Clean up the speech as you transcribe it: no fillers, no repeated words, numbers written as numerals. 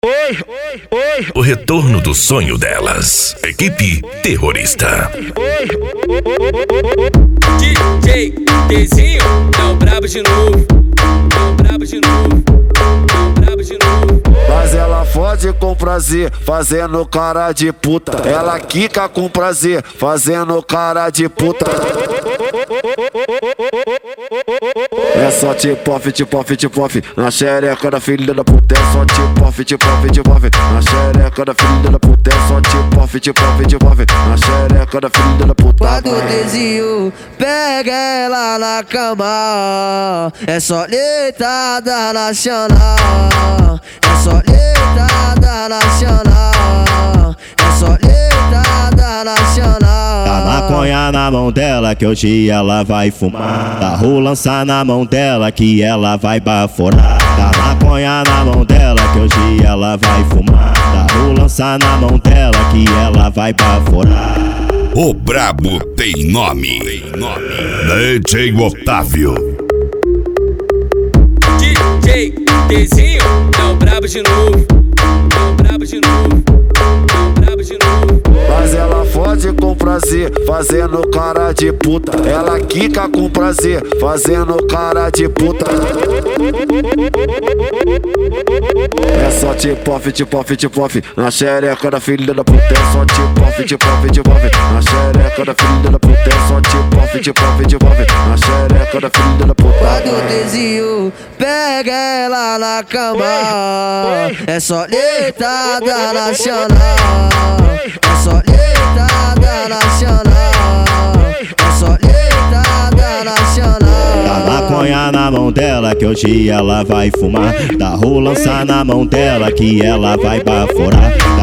O retorno do sonho delas. Equipe Terrorista. DJ Dezinho, tão brabo de novo, tão brabo de novo, tão brabo de novo. Mas ela fode com prazer, fazendo cara de puta. Ela quica com prazer, fazendo cara de puta. É só tipo-off, tipo-off, tipo-off na xereca da filha da puta. É só tipo-off, tipo-off, tipo-off na xereca da filha da puta. É só tipo-off, tipo-off, tipo-off na xereca da filha da puta. Quando o Dezinho pega ela na cama, é só deitada nacional. É só deitada nacional. É só deitada nacional. Dá maconha na mão dela que hoje ela vai fumar. Dá rolança na mão dela que ela vai baforar. Dá maconha na mão dela que hoje ela vai fumar. Dá rolança na mão dela que ela vai baforar. O brabo tem nome. DJ Otávio. DJ Dezinho, tão brabo de novo, tão brabo de novo, tão brabo de novo. Mas ela fode com prazer, fazendo cara de puta. Ela quica com prazer, fazendo cara de puta. É só tipo-off, tipo-off, tipo-off na xereca da filha da puta. É só tipo-off, tipo-off, tipo-off na xereca da filha da puta. É só tipo-off, tipo-off, tipo-off na xereca da filha da puta. Quando o Dezinho pega ela na cama, é só deitada nacional. É só deitada nacional. É só deitada nacional. Dá maconha na mão dela que hoje ela vai fumar. Dá rolança na mão dela que ela vai baforar.